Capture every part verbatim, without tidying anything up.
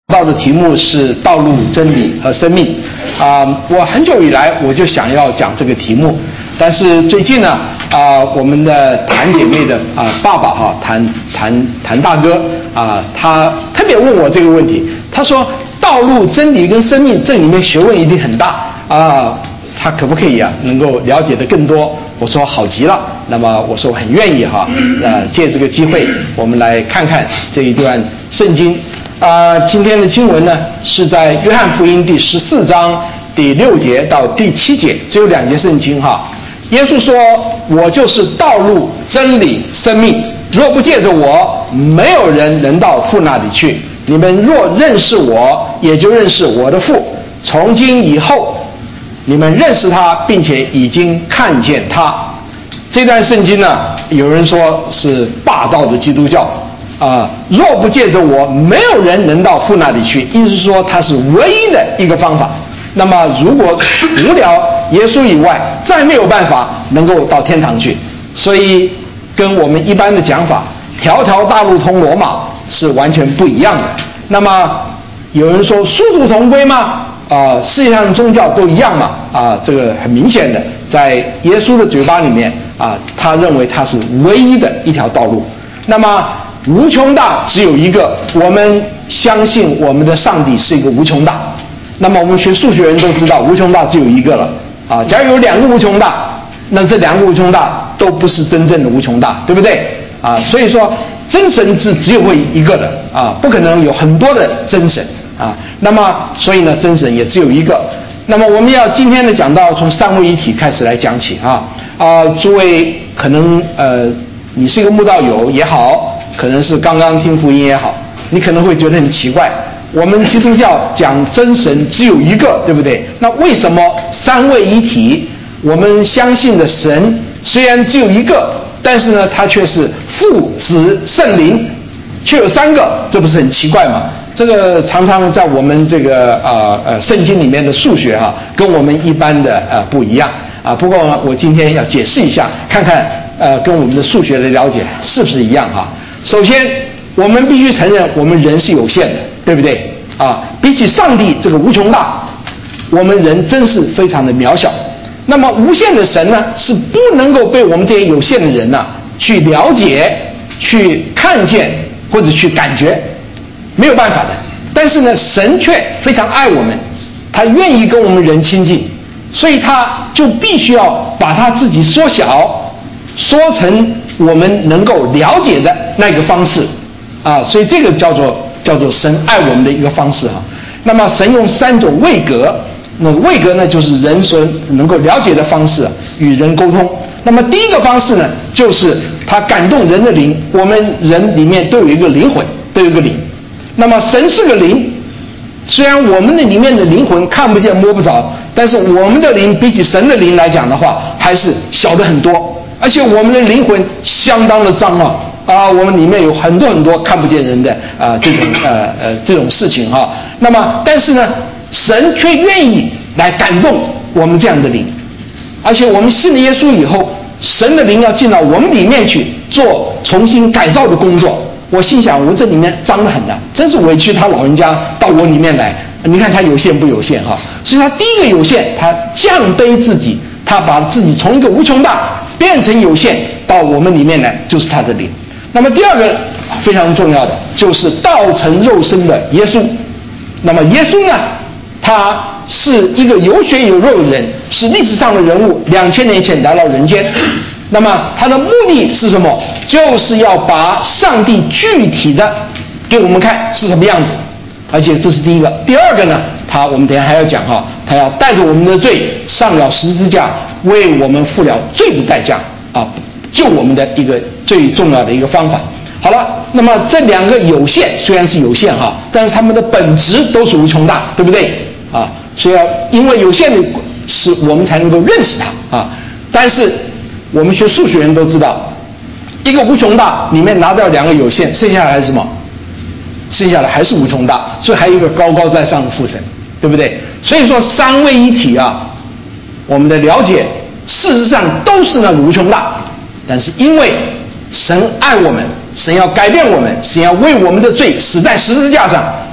到的题目是道路、真理和生命啊、呃，我很久以来我就想要讲这个题目，但是最近呢啊、呃，我们的谭姐妹的啊、呃、爸爸哈谭谭谭大哥啊、呃，他特别问我这个问题，他说道路、真理跟生命这里面学问一定很大啊、呃，他可不可以啊能够了解的更多？我说好极了，那么我说我很愿意哈，呃，借这个机会我们来看看这一段圣经。啊、呃，今天的经文呢是在约翰福音第十四章第六节到第七节，只有两节圣经哈。耶稣说：“我就是道路、真理、生命，若不借着我，没有人能到父那里去。你们若认识我，也就认识我的父。从今以后，你们认识他，并且已经看见他。”这段圣经呢，有人说是霸道的基督教。啊，若不借着我，没有人能到父那里去。意思是说，它是唯一的一个方法。那么，如果除了耶稣以外，再没有办法能够到天堂去。所以，跟我们一般的讲法，条条大路通罗马是完全不一样的。那么，有人说殊途同归吗？啊、呃，世界上宗教都一样嘛？啊、呃，这个很明显的，在耶稣的嘴巴里面啊、呃，他认为他是唯一的一条道路。那么，无穷大只有一个，我们相信我们的上帝是一个无穷大。那么我们学数学人都知道，无穷大只有一个了啊。假如有两个无穷大，那这两个无穷大都不是真正的无穷大，对不对啊？所以说真神是只有会一个的啊，不可能有很多的真神啊。那么所以呢，真神也只有一个。那么我们要今天的讲到从三位一体开始来讲起啊啊，诸位可能呃，你是一个慕道友也好。可能是刚刚听福音也好，你可能会觉得很奇怪，我们基督教讲真神只有一个，对不对？那为什么三位一体，我们相信的神虽然只有一个，但是呢，它却是父、子、圣灵，却有三个，这不是很奇怪吗？这个常常在我们这个呃呃圣经里面的数学哈、啊，跟我们一般的呃不一样啊。不过我今天要解释一下，看看呃跟我们的数学的了解是不是一样哈、啊。首先，我们必须承认，我们人是有限的，对不对？啊，比起上帝这个无穷大，我们人真是非常的渺小。那么，无限的神呢，是不能够被我们这些有限的人呢、啊、去了解、去看见或者去感觉，没有办法的。但是呢，神却非常爱我们，他愿意跟我们人亲近，所以他就必须要把他自己缩小，缩成我们能够了解的那个方式啊，所以这个叫做叫做神爱我们的一个方式哈、啊。那么神用三种位格，那个位格呢就是人所能够了解的方式、啊、与人沟通。那么第一个方式呢，就是他感动人的灵，我们人里面都有一个灵魂，都有一个灵。那么神是个灵，虽然我们的里面的灵魂看不见摸不着，但是我们的灵比起神的灵来讲的话，还是小的很多。而且我们的灵魂相当的脏啊啊！我们里面有很多很多看不见人的啊这种呃呃这种事情哈、啊。那么，但是呢，神却愿意来感动我们这样的灵，而且我们信了耶稣以后，神的灵要进到我们里面去做重新改造的工作。我心想，我这里面脏得很的，真是委屈他老人家到我里面来。你看他有限不有限哈、啊？所以他第一个有限，他降卑自己，他把自己从一个无穷大变成有限，到我们里面来，就是他的灵。那么第二个非常重要的就是道成肉身的耶稣。那么耶稣呢，他是一个有血有肉的人，是历史上的人物，两千年前来到人间。那么他的目的是什么？就是要把上帝具体的给我们看是什么样子。而且这是第一个。第二个呢，他我们等一下还要讲哈，他要带着我们的罪上了十字架，为我们付了罪的代价啊，救我们的一个最重要的一个方法。好了，那么这两个有限虽然是有限哈，但是他们的本质都是无穷大，对不对啊？所以要因为有限的是我们才能够认识它啊。但是我们学数学人都知道，一个无穷大里面拿掉两个有限，剩下来还是什么？剩下来还是无穷大，所以还有一个高高在上的父神，对不对？所以说三位一体啊，我们的了解事实上都是那个无穷大，但是因为神爱我们，神要改变我们，神要为我们的罪死在十字架上，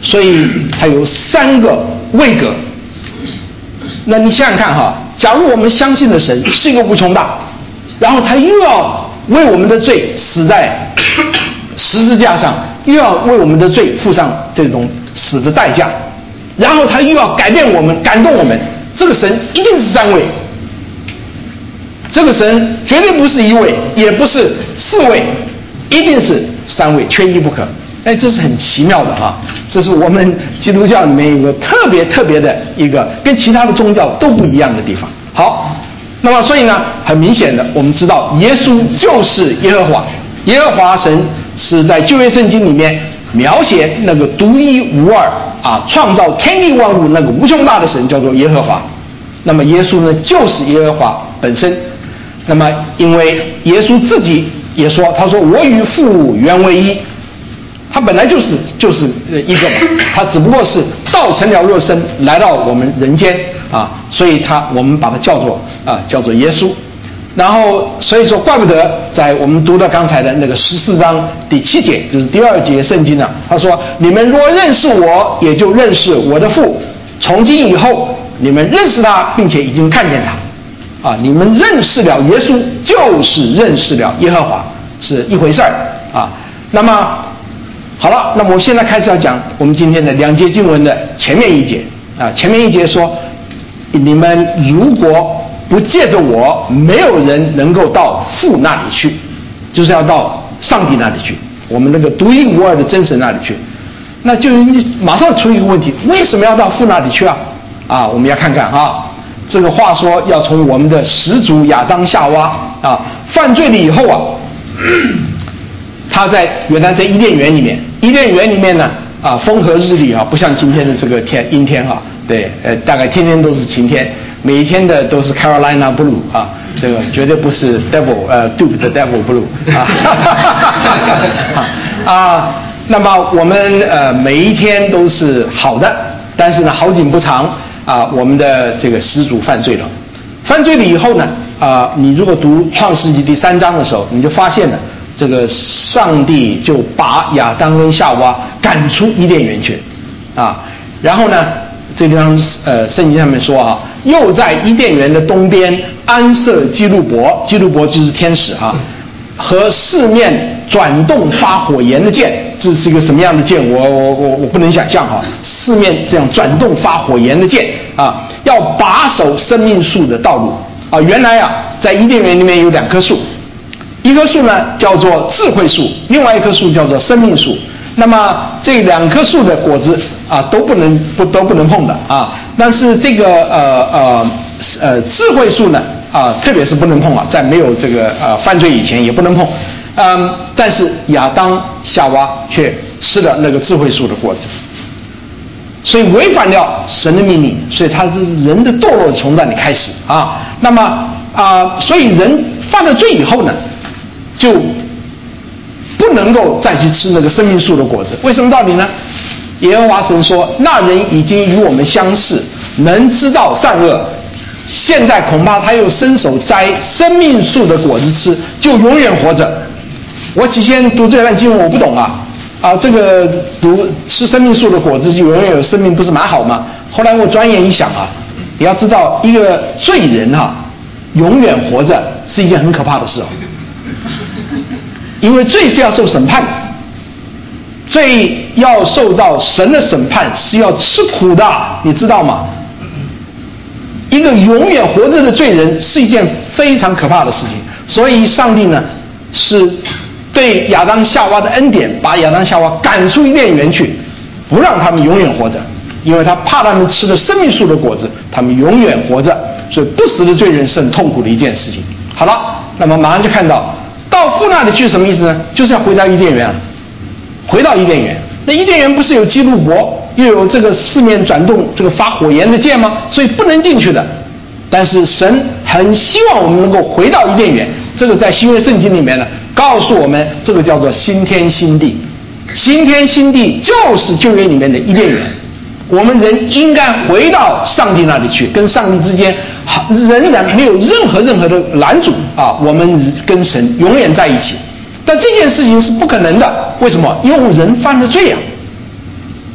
所以它有三个位格。那你想想看哈，假如我们相信的神是一个无穷大，然后他又要为我们的罪死在十字架上，又要为我们的罪付上这种死的代价，然后他又要改变我们，感动我们，这个神一定是三位。这个神绝对不是一位，也不是四位，一定是三位，缺一不可。哎，这是很奇妙的哈，这是我们基督教里面有个特别特别的一个跟其他的宗教都不一样的地方。好，那么所以呢，很明显的，我们知道耶稣就是耶和华，耶和华神是在旧约圣经里面描写那个独一无二啊，创造天地万物那个无穷大的神叫做耶和华。那么耶稣呢，就是耶和华本身。那么因为耶稣自己也说，他说我与父原为一，他本来就是就是一个嘛，他只不过是道成了肉身来到我们人间啊，所以他我们把它叫做啊叫做耶稣。然后所以说怪不得在我们读的刚才的那个十四章第七节，就是第二节圣经啊，他说你们若认识我，也就认识我的父，从今以后你们认识他，并且已经看见他。啊，你们认识了耶稣，就是认识了耶和华，是一回事儿啊。那么好了，那么我现在开始要讲我们今天的两节经文的前面一节啊。前面一节说，你们如果不借着我，没有人能够到父那里去，就是要到上帝那里去，我们那个独一无二的真神那里去。那就马上出一个问题，为什么要到父那里去啊？啊，我们要看看啊。这个话说要从我们的始祖亚当夏娃啊犯罪了以后啊，他在原来在伊甸园里面，伊甸园里面呢啊风和日丽啊，不像今天的这个天阴天啊，对，呃大概天天都是晴天，每一天的都是 Carolina Blue 啊，这个绝对不是 Devil 呃 Duke 的 Devil Blue 啊啊，那么我们呃每一天都是好的，但是呢好景不长。啊，我们的这个始祖犯罪了，犯罪了以后呢，啊，你如果读创世纪第三章的时候，你就发现了这个上帝就把亚当跟夏娃赶出伊甸园去，啊，然后呢，这地方呃圣经上面说啊，又在伊甸园的东边安设基路伯，基路伯就是天使啊，和四面转动发火焰的剑，这是一个什么样的剑？我我我我不能想象哈，四面这样转动发火焰的剑啊，要把守生命树的道路啊。原来啊，在伊甸园里面有两棵树，一棵树呢叫做智慧树，另外一棵树叫做生命树。那么这两棵树的果子啊都不能不都不能碰的啊，但是这个呃呃呃智慧树呢啊，特别是不能碰啊，在没有这个呃犯罪以前也不能碰。嗯，但是亚当夏娃却吃了那个智慧树的果子，所以违反了神的命令，所以他是人的堕落从那里开始啊。那么啊，所以人犯了罪以后呢，就不能够再去吃那个生命树的果子。为什么道理呢？耶和华神说，那人已经与我们相似，能知道善恶，现在恐怕他又伸手摘生命树的果子吃，就永远活着。我起先读这段经文我不懂啊，啊，这个读吃生命树的果子就永远有生命，不是蛮好吗？后来我转眼一想啊，你要知道一个罪人哈、啊，永远活着是一件很可怕的事哦，因为罪是要受审判的，罪要受到神的审判是要吃苦的，你知道吗？一个永远活着的罪人是一件非常可怕的事情，所以上帝呢是对亚当夏娃的恩典，把亚当夏娃赶出伊甸园去，不让他们永远活着，因为他怕他们吃了生命树的果子，他们永远活着，所以不死的罪人是很痛苦的一件事情。好了，那么马上就看到到父那里去什么意思呢？就是要回到伊甸园，回到伊甸园。那伊甸园不是有基路伯，又有这个四面转动这个发火焰的剑吗？所以不能进去的。但是神很希望我们能够回到伊甸园，这个在新约圣经里面呢告诉我们，这个叫做新天新地。新天新地就是旧约里面的伊甸园，我们人应该回到上帝那里去，跟上帝之间仍然没有任何任何的拦阻啊，我们跟神永远在一起。但这件事情是不可能的，为什么？因为人犯了罪啊，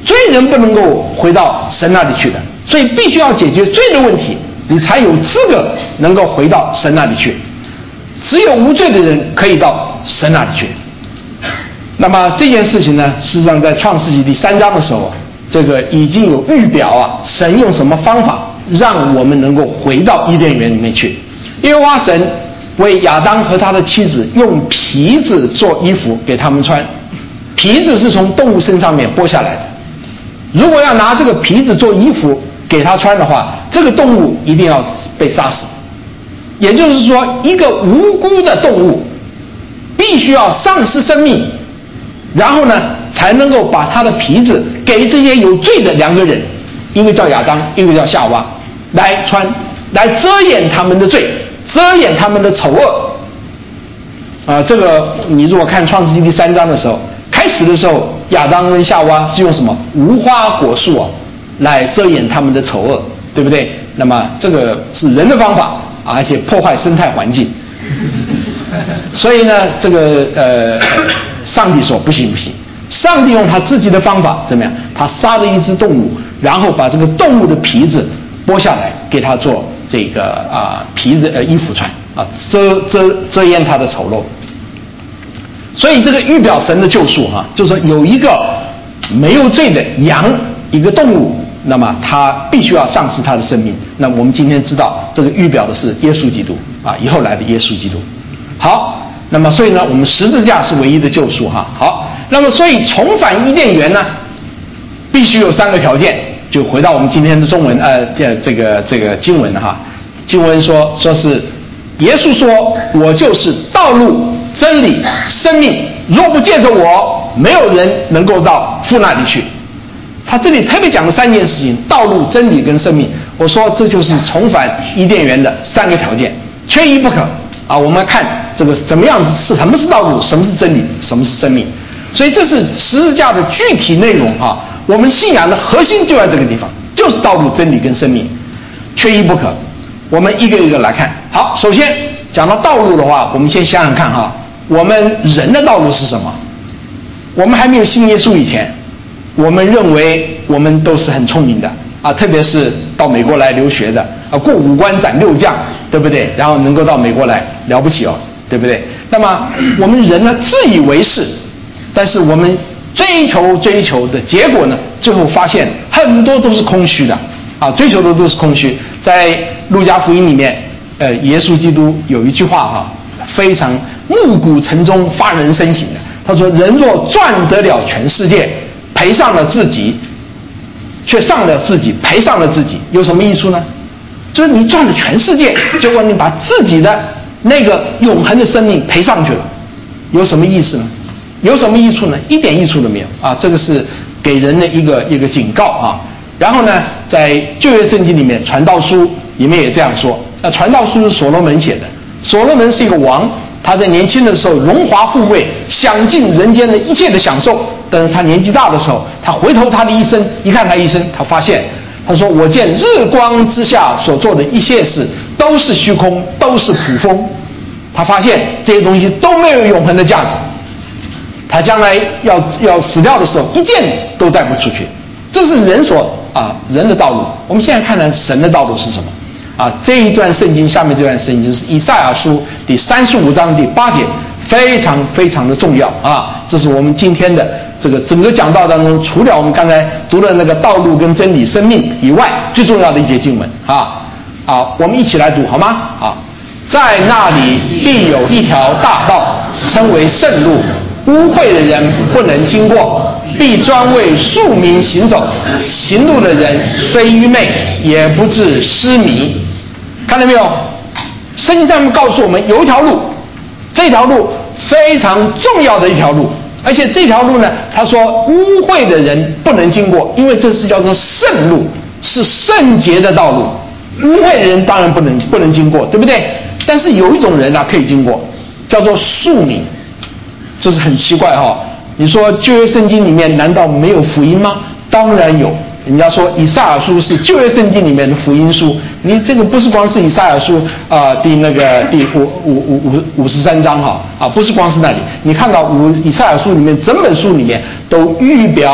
罪人不能够回到神那里去的，所以必须要解决罪的问题，你才有资格能够回到神那里去。只有无罪的人可以到神那里去。那么这件事情呢，事实上在创世纪第三章的时候，这个已经有预表啊，神用什么方法让我们能够回到伊甸园里面去。耶和华神为亚当和他的妻子用皮子做衣服给他们穿，皮子是从动物身上面剥下来的。如果要拿这个皮子做衣服给他穿的话，这个动物一定要被杀死。也就是说，一个无辜的动物必须要丧失生命，然后呢才能够把他的皮子给这些有罪的两个人，一个叫亚当，一个叫夏娃，来穿，来遮掩他们的罪，遮掩他们的丑恶。啊，这个你如果看创世纪第三章的时候，开始的时候亚当跟夏娃是用什么无花果树啊来遮掩他们的丑恶，对不对？那么这个是人的方法，而且破坏生态环境。所以呢，这个呃，上帝说不行不行，上帝用他自己的方法怎么样？他杀了一只动物，然后把这个动物的皮子剥下来，给他做这个啊、呃、皮子呃衣服穿啊，遮遮遮掩他的丑陋。所以这个预表神的救赎哈、啊，就是说有一个没有罪的羊，一个动物，那么他必须要丧失他的生命。那我们今天知道，这个预表的是耶稣基督啊，以后来的耶稣基督。好，那么所以呢，我们十字架是唯一的救赎哈。好，那么所以重返伊甸园呢，必须有三个条件。就回到我们今天的中文呃这个这个经文哈，经文说说是耶稣说，我就是道路、真理、生命，若不借着我，没有人能够到父那里去。他这里特别讲了三件事情：道路、真理跟生命。我说这就是重返伊甸园的三个条件，缺一不可啊！我们看这个怎么样子是什么是道路，什么是真理，什么是生命。所以这是十字架的具体内容啊！我们信仰的核心就在这个地方，就是道路、真理跟生命，缺一不可。我们一个一个来看。好，首先讲到道路的话，我们先想想看哈，我们人的道路是什么？我们还没有信耶稣以前，我们认为我们都是很聪明的啊，特别是到美国来留学的啊，过五关斩六将，对不对？然后能够到美国来，了不起哦，对不对？那么我们人呢，自以为是，但是我们追求追求的结果呢，最后发现很多都是空虚的啊，追求的都是空虚。在路加福音里面，呃，耶稣基督有一句话哈、啊，非常暮鼓晨钟、发人深省的。他说：“人若赚得了全世界，赔上了自己，却丧了自己，赔上了自己，有什么益处呢？就是你赚了全世界，结果你把自己的那个永恒的生命赔上去了，有什么意思呢？有什么益处呢？一点益处都没有啊！这个是给人的一个一个警告啊。然后呢，在旧约圣经里面，《传道书》里面也这样说。那《传道书》是所罗门写的，所罗门是一个王，他在年轻的时候荣华富贵，享尽人间的一切的享受。但是他年纪大的时候，他回头他的一生，一看他一生，他发现，他说：“我见日光之下所做的一切事都是虚空，都是捕风。”他发现这些东西都没有永恒的价值。他将来要要死掉的时候，一件都带不出去。这是人所啊人的道路。我们现在看看神的道路是什么啊？这一段圣经下面这段圣经是以赛亚书第三十五章第八节，非常非常的重要啊！这是我们今天的这个整个讲道当中，除了我们刚才读的那个道路跟真理、生命以外，最重要的一节经文啊！好，我们一起来读好吗？啊，在那里必有一条大道，称为圣路。污秽的人不能经过，必专为庶民行走。行路的人虽愚昧，也不致失迷。看到没有？圣经上面告诉我们，有一条路，这条路非常重要的一条路，而且这条路呢，他说污秽的人不能经过，因为这是叫做圣路，是圣洁的道路。污秽的人当然不能不能经过，对不对？但是有一种人啊可以经过，叫做庶民。这是很奇怪哈、哦！你说旧约圣经里面难道没有福音吗？当然有。人家说以赛亚书是旧约圣经里面的福音书，你这个不是光是以赛亚书啊、呃、第那个第五五五五五十三章哈啊，不是光是那里，你看到五以赛亚书里面整本书里面都预表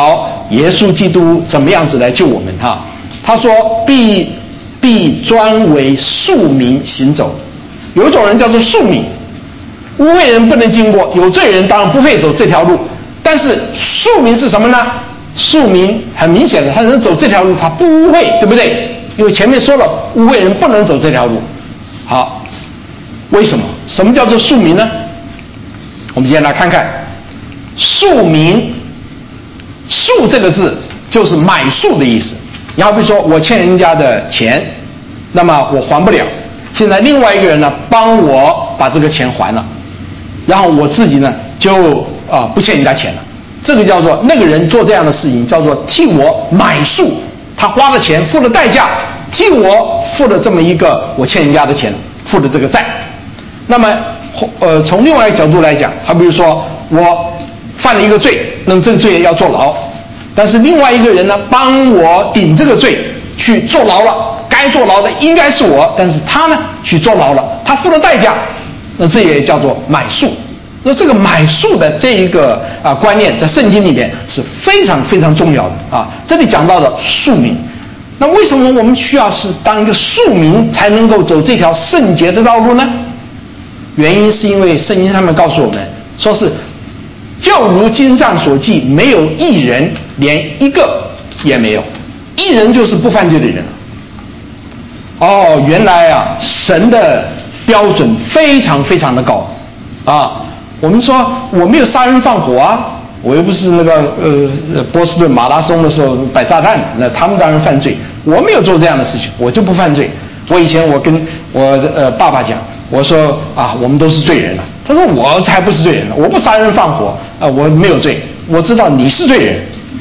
耶稣基督怎么样子来救我们哈。他说必必专为庶民行走，有一种人叫做庶民，污秽人不能经过，有罪人当然不会走这条路。但是庶民是什么呢？庶民很明显的，他能走这条路，他不污秽，对不对？因为前面说了，污秽人不能走这条路。好，为什么？什么叫做庶民呢？我们先来看看庶民。庶这个字就是买赎的意思。你好比说我欠人家的钱，那么我还不了，现在另外一个人呢帮我把这个钱还了，然后我自己呢就啊、呃、不欠人家钱了。这个叫做那个人做这样的事情叫做替我买赎，他花了钱付了代价，替我付了这么一个我欠人家的钱，付了这个债。那么呃从另外一个角度来讲，好比如说我犯了一个罪，那么这个罪要坐牢，但是另外一个人呢帮我顶这个罪去坐牢了，该坐牢的应该是我，但是他呢去坐牢了，他付了代价，那这也叫做买赎。那这个买赎的这一个啊观念在圣经里面是非常非常重要的啊。这里讲到了庶民，那为什么我们需要是当一个庶民才能够走这条圣洁的道路呢？原因是因为圣经上面告诉我们说是就如经上所记，没有一人，连一个也没有。一人就是不犯罪的人。哦，原来啊神的标准非常非常的高啊。我们说我没有杀人放火啊，我又不是那个呃波士顿马拉松的时候摆炸弹，那他们当然犯罪，我没有做这样的事情，我就不犯罪。我以前我跟我的呃爸爸讲，我说啊我们都是罪人了，他说我才不是罪人呢，我不杀人放火啊，我没有罪，我知道你是罪人。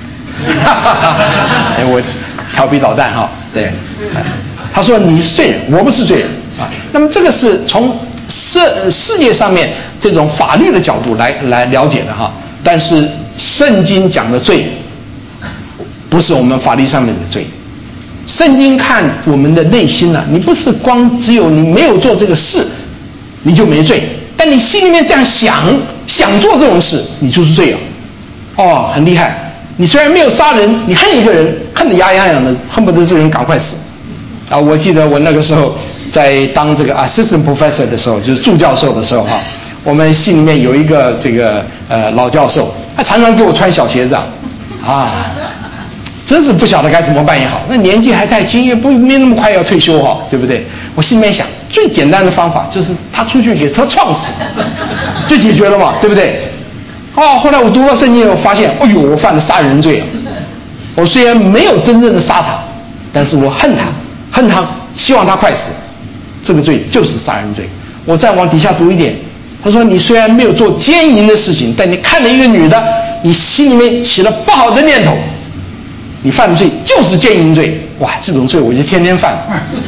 哎，我调皮捣蛋哈，对，他说你是罪人，我不是罪人啊。那么这个是从世世界上面这种法律的角度来来了解的哈，但是圣经讲的罪不是我们法律上面的罪。圣经看我们的内心啊，你不是光只有你没有做这个事你就没罪，但你心里面这样想想做这种事，你就是罪了。哦，很厉害。你虽然没有杀人，你恨一个人恨得牙痒痒的，恨不得这个人赶快死啊！我记得我那个时候在当这个 assistant professor 的时候，就是助教授的时候哈，我们系里面有一个这个呃老教授，他常常给我穿小鞋子啊，啊，真是不晓得该怎么办也好。那年纪还太轻，也不没那么快要退休哈，对不对？我心里面想，最简单的方法就是他出去给车撞死，就解决了嘛，对不对？哦，后来我读了圣经，我发现，哎呦，我犯了杀人罪了。我虽然没有真正的杀他，但是我恨他，恨他，希望他快死。这个罪就是杀人罪。我再往底下读一点，他说：你虽然没有做奸淫的事情，但你看了一个女的，你心里面起了不好的念头，你犯的罪就是奸淫罪。哇，这种罪我就天天犯。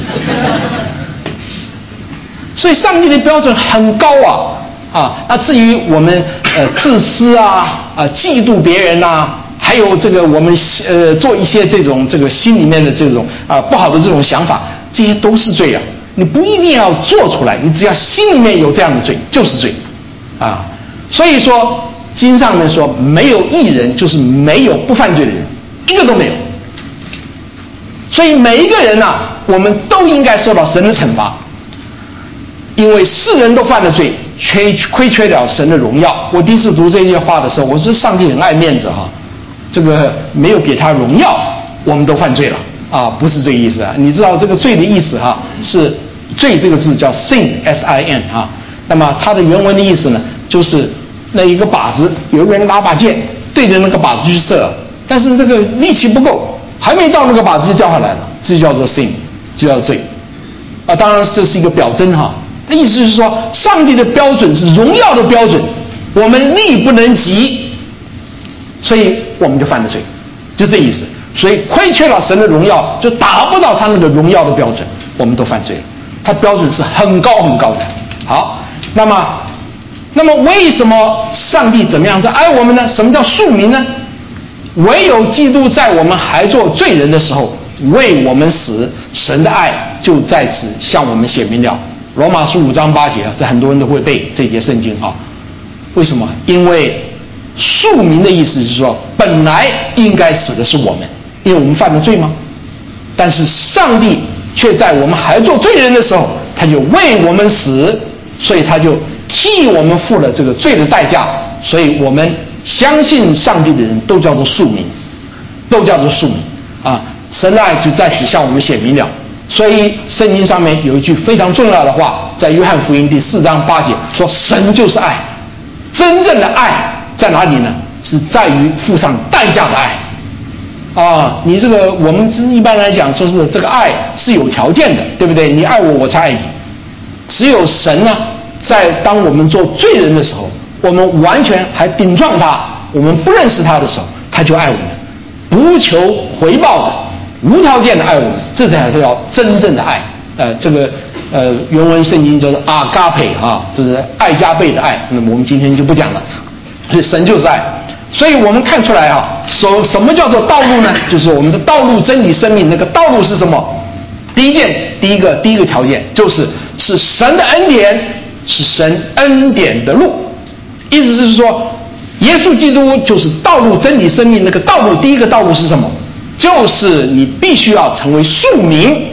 所以上帝的标准很高啊。啊，那至于我们呃自私啊啊嫉妒别人呐、啊，还有这个我们呃做一些这种这个心里面的这种啊不好的这种想法，这些都是罪啊。你不一定要做出来，你只要心里面有这样的罪就是罪啊。所以说经上面说没有义人，就是没有不犯罪的人，一个都没有。所以每一个人呐、啊，我们都应该受到神的惩罚，因为世人都犯了罪，缺亏缺了神的荣耀。我第一次读这句话的时候，我说上帝很爱面子哈，这个没有给他荣耀，我们都犯罪了啊，不是这个意思啊。你知道这个罪的意思哈，是罪这个字叫 sin s i n 啊。那么它的原文的意思呢，就是那一个靶子，有一个人拿把剑对着那个靶子去射，但是这个力气不够，还没到那个靶子就掉下来了，这就叫做 sin， 就叫罪啊。当然这是一个表征哈。意思是说，上帝的标准是荣耀的标准，我们力不能及，所以我们就犯了罪，就这意思。所以亏缺了神的荣耀，就达不到他那个荣耀的标准，我们都犯罪了。他标准是很高很高的。好，那么，那么为什么上帝怎么样在爱我们呢？什么叫庶民呢？唯有基督在我们还做罪人的时候为我们死，神的爱就在此向我们显明了。罗马书五章八节啊，这很多人都会背这节圣经啊。为什么？因为庶民的意思是说，本来应该死的是我们，因为我们犯了罪吗？但是上帝却在我们还做罪人的时候，他就为我们死，所以他就替我们付了这个罪的代价。所以我们相信上帝的人都叫做庶民，都叫做庶民啊！神的爱就在此向我们显明了。所以圣经上面有一句非常重要的话，在约翰福音第四章八节说：神就是爱。真正的爱在哪里呢？是在于付上代价的爱啊！你这个我们一般来讲说是这个爱是有条件的，对不对？你爱我，我才爱你。只有神呢，在当我们做罪人的时候，我们完全还顶撞他，我们不认识他的时候，他就爱我们，不求回报的，无条件的爱我们，这才是叫真正的爱。呃，这个呃原文圣经叫做阿嘎培啊，这是爱加倍的爱。那么我们今天就不讲了。所以神就是爱。所以我们看出来啊，什什么叫做道路呢？就是我们的道路、真理、生命。那个道路是什么？第一件，第一个第一个条件就是是神的恩典，是神恩典的路。意思是说，耶稣基督就是道路、真理、生命。那个道路，第一个道路是什么？就是你必须要成为庶民。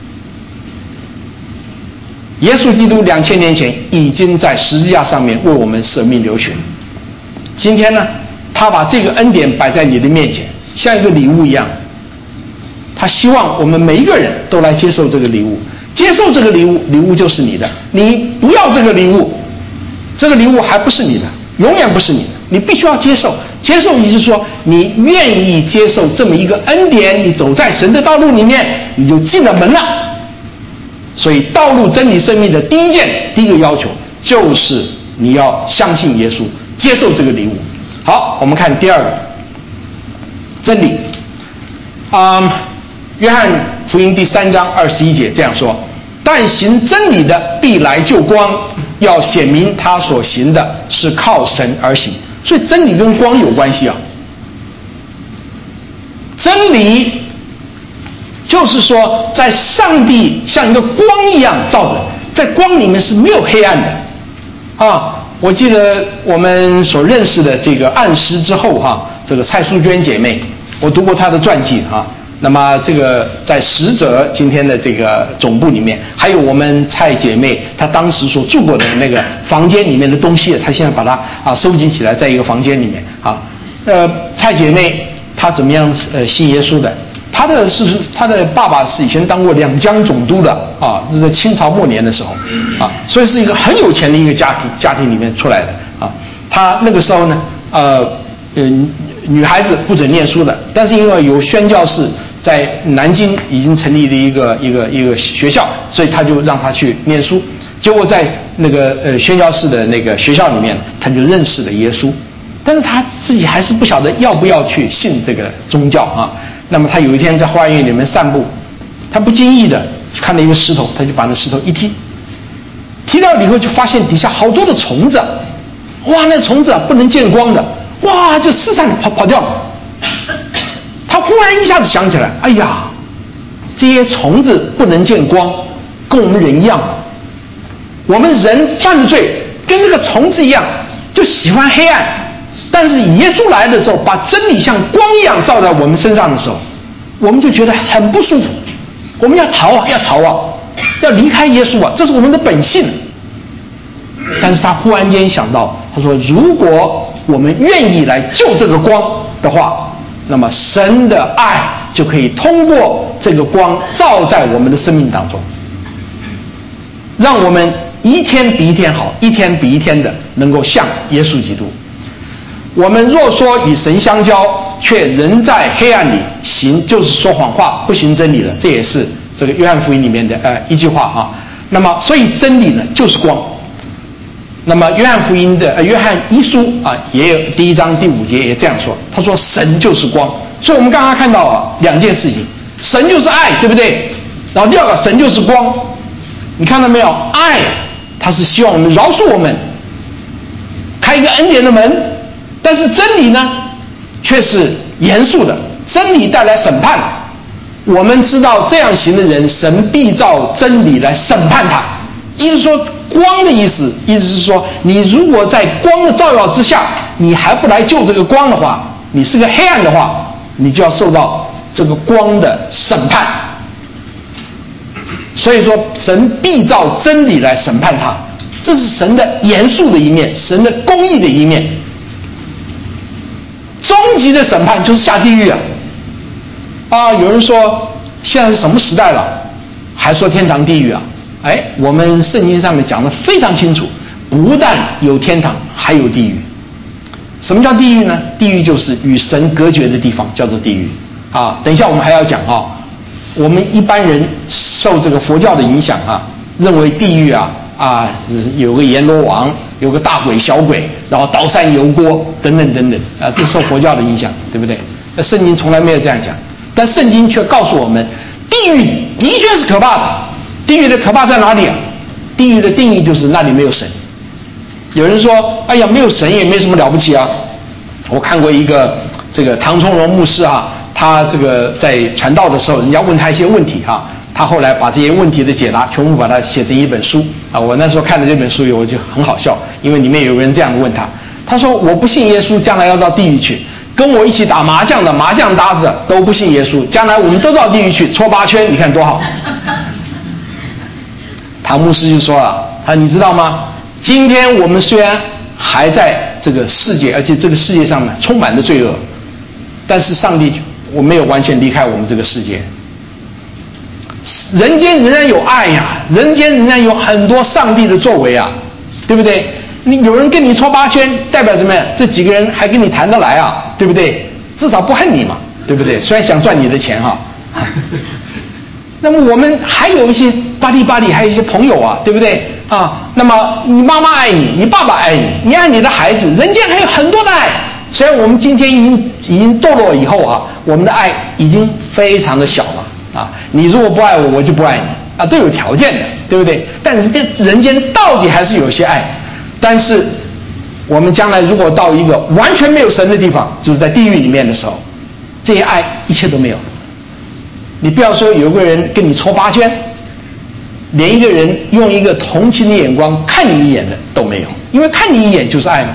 耶稣基督两千年前已经在十字架上面为我们舍命流血。今天呢，他把这个恩典摆在你的面前，像一个礼物一样。他希望我们每一个人都来接受这个礼物，接受这个礼物，礼物就是你的。你不要这个礼物，这个礼物还不是你的，永远不是你的。你必须要接受，接受意思是说，你愿意接受这么一个恩典，你走在神的道路里面，你就进了门了。所以，道路、真理、生命的第一件、第一个要求，就是你要相信耶稣，接受这个礼物。好，我们看第二个真理。嗯，约翰福音第三章二十一节这样说：但行真理的必来救光，要显明他所行的是靠神而行。所以真理跟光有关系啊。真理就是说，在上帝像一个光一样照着，在光里面是没有黑暗的啊。我记得我们所认识的这个暗师之后哈，这个蔡淑娟姐妹，我读过她的传记啊。那么这个在使者今天的这个总部里面，还有我们蔡姐妹她当时所住过的那个房间里面的东西，她现在把它啊收集起来，在一个房间里面啊。呃，蔡姐妹她怎么样呃信耶稣的？她的是她的爸爸是以前当过两江总督的啊，是在清朝末年的时候啊，所以是一个很有钱的一个家庭家庭里面出来的啊。她那个时候呢，呃嗯、呃，女孩子不准念书的，但是因为有宣教士在南京已经成立了一个一个一个学校，所以他就让她去念书。结果在那个呃宣教士的那个学校里面，他就认识了耶稣，但是他自己还是不晓得要不要去信这个宗教啊。那么他有一天在花园里面散步，他不经意的看到一个石头，他就把那石头一踢，踢到以后就发现底下好多的虫子，哇，那虫子啊不能见光的，哇，就四散跑跑掉了。他忽然一下子想起来，哎呀，这些虫子不能见光，跟我们人一样，我们人犯的罪跟这个虫子一样，就喜欢黑暗。但是耶稣来的时候，把真理像光一样照在我们身上的时候，我们就觉得很不舒服，我们要逃啊，要逃啊，要离开耶稣啊，这是我们的本性。但是他忽然间想到，他说，如果我们愿意来救这个光的话，那么神的爱就可以通过这个光照在我们的生命当中，让我们一天比一天好，一天比一天的能够像耶稣基督。我们若说与神相交，却仍在黑暗里行，就是说谎话，不行真理了。这也是这个约翰福音里面的呃一句话啊。那么，所以真理呢就是光。那么约翰福音的呃约翰一书啊，也有第一章第五节也这样说，他说神就是光。所以我们刚刚看到啊两件事情，神就是爱，对不对？然后第二个，神就是光。你看到没有？爱他是希望我们饶恕我们，开一个恩典的门。但是真理呢，却是严肃的，真理带来审判。我们知道这样行的人，神必照真理来审判他。意思说， 光的意思，意思是说，你如果在光的照耀之下，你还不来救这个光的话，你是个黑暗的话，你就要受到这个光的审判。所以说，神必照真理来审判他，这是神的严肃的一面，神的公义的一面。终极的审判就是下地狱啊！啊，有人说现在是什么时代了，还说天堂地狱啊？哎，我们圣经上面讲得非常清楚，不但有天堂，还有地狱。什么叫地狱呢？地狱就是与神隔绝的地方，叫做地狱啊。等一下我们还要讲啊，我们一般人受这个佛教的影响啊，认为地狱啊啊有个阎罗王，有个大鬼小鬼，然后刀山油锅等等等等啊，这受佛教的影响，对不对？那圣经从来没有这样讲，但圣经却告诉我们，地狱的确是可怕的。地狱的可怕在哪里啊？地狱的定义就是那里没有神。有人说，哎呀，没有神也没什么了不起啊。我看过一个这个唐崇荣牧师啊，他这个在传道的时候，人家问他一些问题啊，他后来把这些问题的解答全部把它写成一本书啊。我那时候看了这本书以后，我就很好笑，因为里面有个人这样问他，他说我不信耶稣，将来要到地狱去。跟我一起打麻将的麻将搭子都不信耶稣，将来我们都到地狱去搓八圈，你看多好。唐牧师就说了，他你知道吗？今天我们虽然还在这个世界，而且这个世界上面充满了罪恶，但是上帝我没有完全离开我们这个世界。人间仍然有爱呀，人间仍然有很多上帝的作为啊，对不对？你有人跟你搓八圈，代表什么呀？这几个人还跟你谈得来啊，对不对？至少不恨你嘛，对不对？虽然想赚你的钱哈。那么我们还有一些巴里巴里，还有一些朋友啊，对不对啊？那么你妈妈爱你，你爸爸爱你，你爱你的孩子，人间还有很多的爱。虽然我们今天已经已经堕落以后啊，我们的爱已经非常的小了啊。你如果不爱我，我就不爱你啊，都有条件的，对不对？但是这人间到底还是有些爱。但是我们将来如果到一个完全没有神的地方，就是在地狱里面的时候，这些爱一切都没有。你不要说有个人跟你搓八圈，连一个人用一个同情的眼光看你一眼的都没有，因为看你一眼就是爱嘛。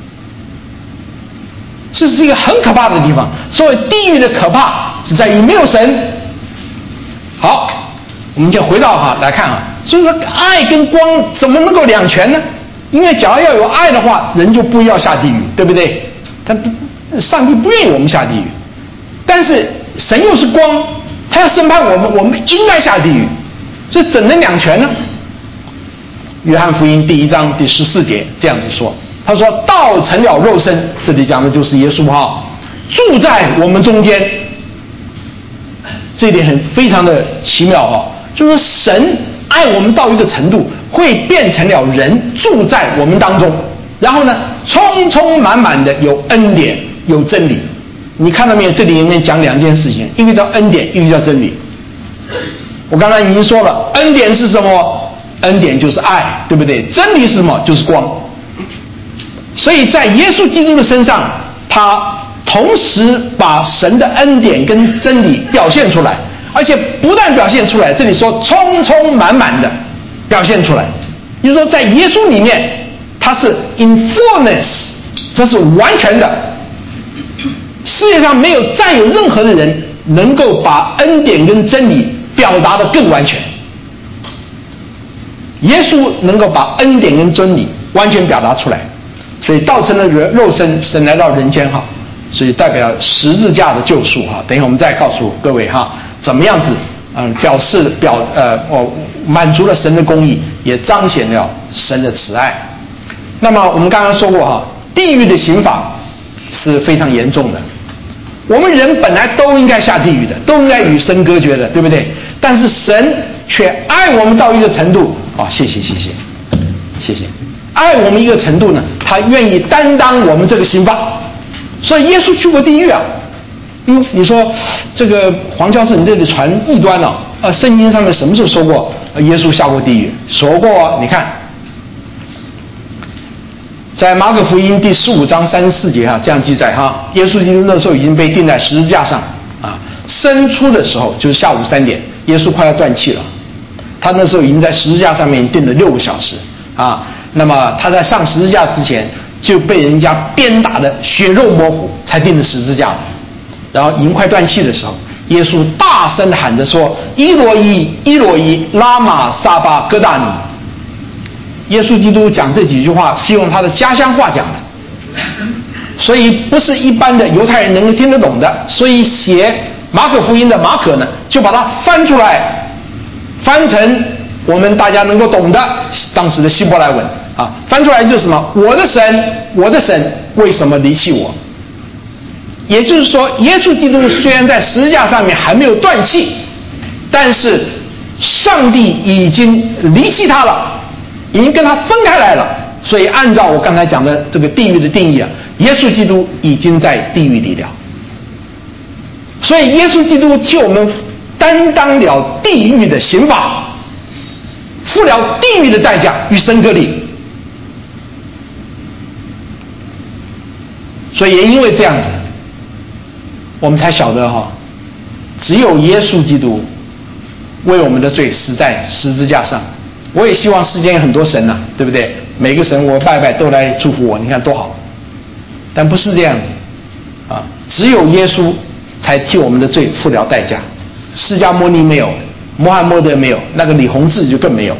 这是一个很可怕的地方。所以地狱的可怕是在于没有神。好，我们就回到哈来看哈，所以说爱跟光怎么能够两全呢？因为假如要有爱的话，人就不要下地狱，对不对？他上帝不愿意我们下地狱，但是神又是光，他要审判我们，我们应该下地狱，所以怎能两全呢？约翰福音第一章第十四节这样子说，他说道成了肉身，这里讲的就是耶稣哈，住在我们中间。这一点很非常的奇妙哈，就是神爱我们到一个程度，会变成了人住在我们当中，然后呢，充充满满的有恩典，有真理。你看到没有？这里面讲两件事情，一个叫恩典，一个叫真理。我刚才已经说了，恩典是什么？恩典就是爱，对不对？真理是什么？就是光。所以在耶稣基督的身上，他同时把神的恩典跟真理表现出来，而且不但表现出来，这里说充充满满的表现出来，也就是说在耶稣里面他是 in fullness， 这是完全的。世界上没有再有任何的人能够把恩典跟真理表达得更完全，耶稣能够把恩典跟真理完全表达出来，所以道成了肉身，神来到人间哈，所以代表十字架的救赎哈。等一下我们再告诉各位哈，怎么样子嗯表示表呃哦满足了神的公义，也彰显了神的慈爱。那么我们刚刚说过哈，地狱的刑罚是非常严重的。我们人本来都应该下地狱的，都应该与神隔绝的，对不对？但是神却爱我们到一个程度啊、哦！谢谢谢谢谢谢，爱我们一个程度呢，他愿意担当我们这个刑罚。所以耶稣去过地狱啊。嗯，你说这个黄教授，你这里传异端了、哦？呃，圣经上面什么时候说过耶稣下过地狱？说过啊，你看。在马可福音第十五章三十四节哈，这样记载哈，耶稣基督那时候已经被钉在十字架上啊，生出的时候就是下午三点，耶稣快要断气了，他那时候已经在十字架上面钉了六个小时， 啊。那么他在上十字架之前就被人家鞭打的血肉模糊，才钉的十字架。然后银快断气的时候，耶稣大声地喊着说：“伊罗伊，伊罗伊，拉玛撒巴哥大尼。”耶稣基督讲这几句话是用他的家乡话讲的，所以不是一般的犹太人能够听得懂的。所以写马可福音的马可呢，就把它翻出来，翻成我们大家能够懂的当时的希伯来文啊，翻出来就是什么？我的神，我的神，为什么离弃我？也就是说，耶稣基督虽然在十字架上面还没有断气，但是上帝已经离弃他了，已经跟他分开来了。所以按照我刚才讲的这个地狱的定义啊，耶稣基督已经在地狱里了。所以耶稣基督替我们担当了地狱的刑罚，付了地狱的代价，与神隔离。所以也因为这样子，我们才晓得哈，只有耶稣基督为我们的罪死在十字架上。我也希望世间有很多神呐、啊，对不对？每个神我拜拜都来祝福我，你看多好。但不是这样子啊，只有耶稣才替我们的罪付了代价。释迦牟尼没有，穆罕默德没有，那个李洪志就更没有。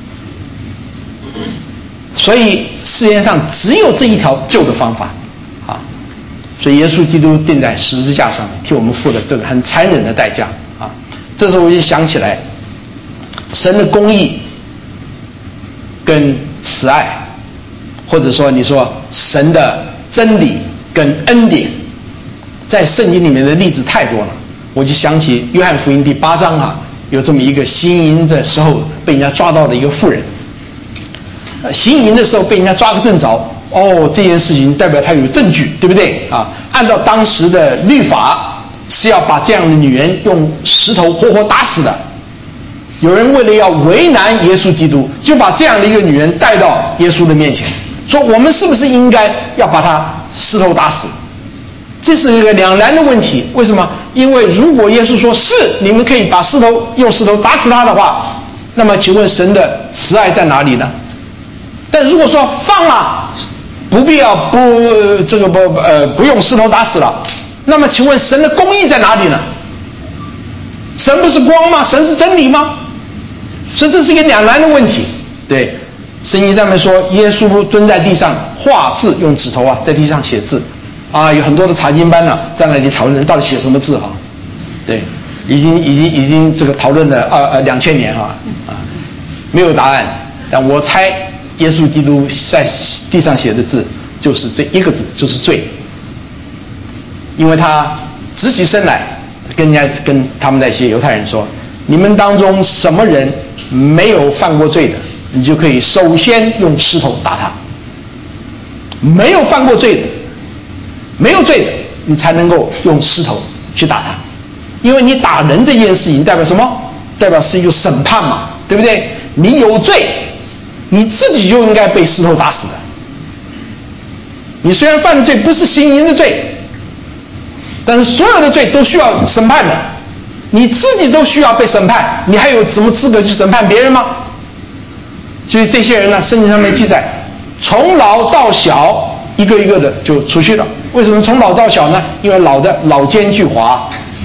所以世界上只有这一条救的方法啊。所以耶稣基督钉在十字架上面，替我们付了这个很残忍的代价啊！这时候我就想起来，神的公义跟慈爱，或者说你说神的真理跟恩典，在圣经里面的例子太多了。我就想起约翰福音第八章啊，有这么一个行淫的时候被人家抓到的一个妇人，呃，行淫的时候被人家抓个正着。哦，这件事情代表他有证据，对不对啊？按照当时的律法，是要把这样的女人用石头活活打死的。有人为了要为难耶稣基督，就把这样的一个女人带到耶稣的面前，说我们是不是应该要把她石头打死？这是一个两难的问题。为什么？因为如果耶稣说是你们可以把石头用石头打死她的话，那么请问神的慈爱在哪里呢？但如果说放啊，不必要不这个不呃不用石头打死了，那么请问神的公义在哪里呢？神不是光吗？神是真理吗？所以这是一个两难的问题。对，圣经上面说耶稣蹲在地上画字，用指头啊在地上写字啊，有很多的查经班呢、啊、在那里讨论到底写什么字哈、啊。对，已经已经已经这个讨论了呃呃两千年啊啊，没有答案。但我猜耶稣基督在地上写的字就是这一个字，就是罪。因为他直起身来跟人家跟他们那些犹太人说，你们当中什么人没有犯过罪的，你就可以首先用石头打他。没有犯过罪的，没有罪的，你才能够用石头去打他。因为你打人这件事情代表什么？代表是一个审判嘛，对不对？你有罪，你自己就应该被石头打死的。你虽然犯的罪不是行淫的罪，但是所有的罪都需要审判的，你自己都需要被审判，你还有什么资格去审判别人吗？所以这些人呢，圣经上面记载，从老到小一个一个的就出去了。为什么从老到小呢？因为老的老奸巨猾，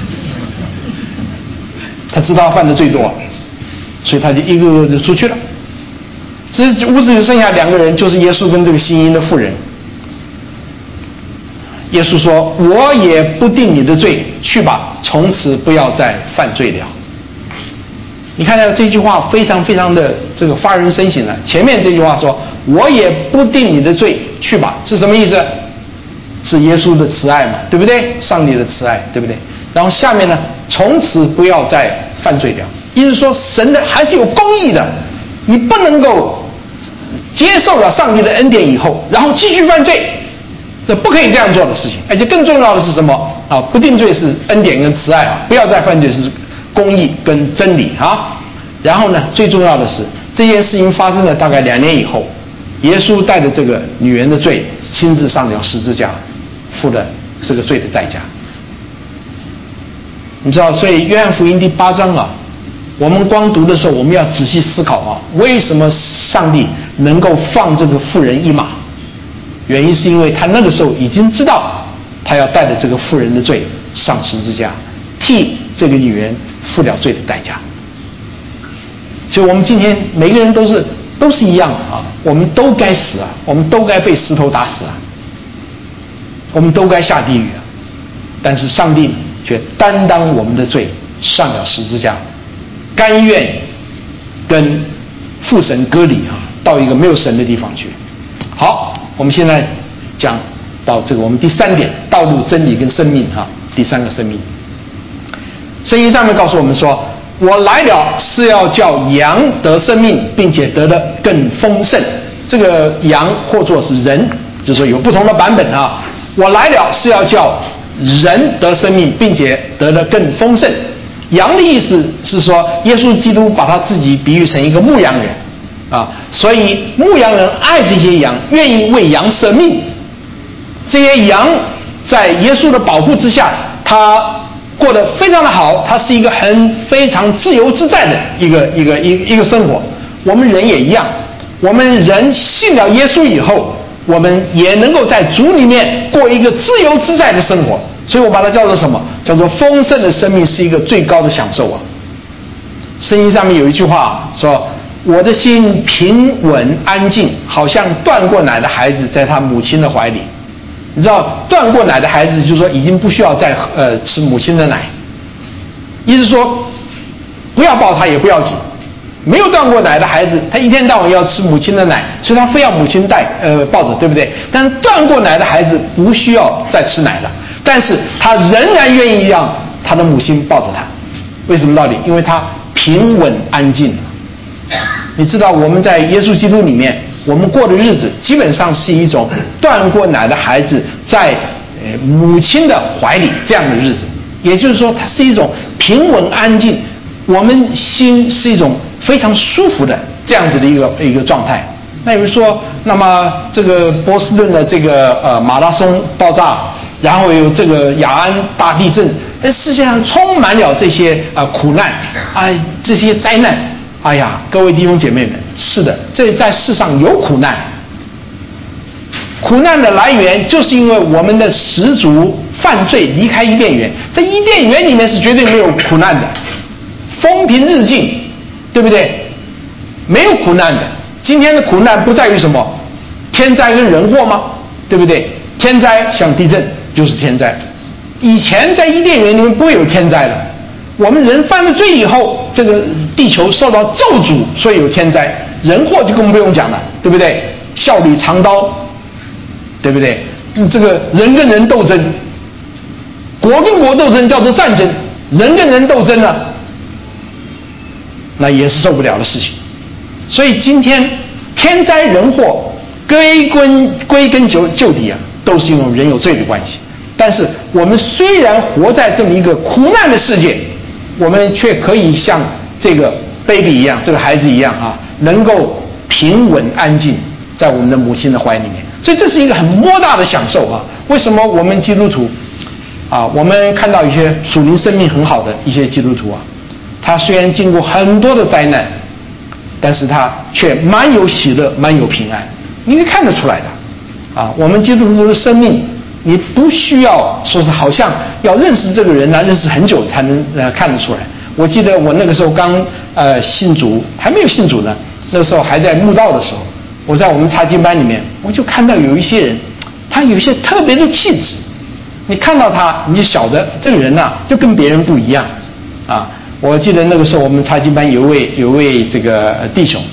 他知道犯的最多，所以他就一个个就出去了。这屋子里剩下两个人，就是耶稣跟这个行淫的妇人。耶稣说，我也不定你的罪，去吧，从此不要再犯罪了。你看到这句话非常非常的这个发人深省了。前面这句话说，我也不定你的罪，去吧，是什么意思？是耶稣的慈爱嘛，对不对？上帝的慈爱，对不对？然后下面呢，从此不要再犯罪了。意思说，神的还是有公义的，你不能够接受了上帝的恩典以后，然后继续犯罪，这不可以这样做的事情。而且更重要的是什么啊？不定罪是恩典跟慈爱啊，不要再犯罪是公义跟真理啊。然后呢，最重要的是这件事情发生了大概两年以后，耶稣带着这个女人的罪亲自上了十字架，付了这个罪的代价。你知道，所以约翰福音第八章啊，我们光读的时候，我们要仔细思考啊，为什么上帝能够放这个妇人一马。原因是因为他那个时候已经知道，他要带着这个妇人的罪上十字架，替这个女人付了罪的代价。所以我们今天每个人都是都是一样的啊，我们都该死啊，我们都该被石头打死啊，我们都该下地狱啊。但是上帝却担当我们的罪上了十字架，甘愿跟父神割离啊，到一个没有神的地方去。好，我们现在讲到这个我们第三点，道路、真理跟生命哈，第三个生命。圣经上面告诉我们说，我来了是要叫羊得生命，并且得的更丰盛。这个羊或作是人，就是说有不同的版本啊。我来了是要叫人得生命，并且得的更丰盛。羊的意思是说，耶稣基督把他自己比喻成一个牧羊人啊，所以牧羊人爱这些羊，愿意为羊舍命。这些羊在耶稣的保护之下，他过得非常的好，他是一个很非常自由自在的一个一个一个一个生活。我们人也一样，我们人信了耶稣以后，我们也能够在主里面过一个自由自在的生活。所以我把它叫做什么？叫做丰盛的生命是一个最高的享受啊。圣经上面有一句话说，我的心平稳安静，好像断过奶的孩子在他母亲的怀里。你知道断过奶的孩子就是说已经不需要再呃吃母亲的奶，意思说不要抱他也不要紧。没有断过奶的孩子，他一天到晚要吃母亲的奶，所以他非要母亲带呃抱着，对不对？但是断过奶的孩子不需要再吃奶了，但是他仍然愿意让他的母亲抱着他。为什么道理？因为他平稳安静。你知道我们在耶稣基督里面，我们过的日子基本上是一种断过奶的孩子在呃母亲的怀里这样的日子，也就是说它是一种平稳安静，我们心是一种非常舒服的这样子的一个一个状态。那有人说，那么这个波士顿的这个呃马拉松爆炸，然后有这个雅安大地震，但世界上充满了这些啊、呃、苦难啊、呃、这些灾难。哎呀，各位弟兄姐妹们，是的，这在世上有苦难。苦难的来源就是因为我们的始祖犯罪离开伊甸园，在伊甸园里面是绝对没有苦难的，风平日静，对不对？没有苦难的。今天的苦难不在于什么？天灾跟人祸吗？对不对？天灾像地震就是天灾，以前在伊甸园里面不会有天灾的。我们人犯了罪以后，这个地球受到咒诅，所以有天灾。人祸就更不用讲了，对不对？笑里藏刀，对不对？这个人跟人斗争，国跟国斗争叫做战争，人跟人斗争呢，那也是受不了的事情。所以今天天灾人祸归根归根究究底啊，都是因为人有罪的关系。但是我们虽然活在这么一个苦难的世界，我们却可以像这个 baby 一样，这个孩子一样啊，能够平稳安静在我们的母亲的怀里面。所以这是一个很莫大的享受啊！为什么我们基督徒啊，我们看到一些属灵生命很好的一些基督徒啊，他虽然经过很多的灾难，但是他却蛮有喜乐，蛮有平安，你可以看得出来的啊。我们基督徒的生命，你不需要说是好像要认识这个人呢，认识很久才能呃看得出来。我记得我那个时候刚呃信主，还没有信主呢，那个时候还在慕道的时候，我在我们查经班里面，我就看到有一些人，他有一些特别的气质，你看到他，你就晓得这个人呐、啊，就跟别人不一样啊。我记得那个时候我们查经班有一位有一位这个弟兄，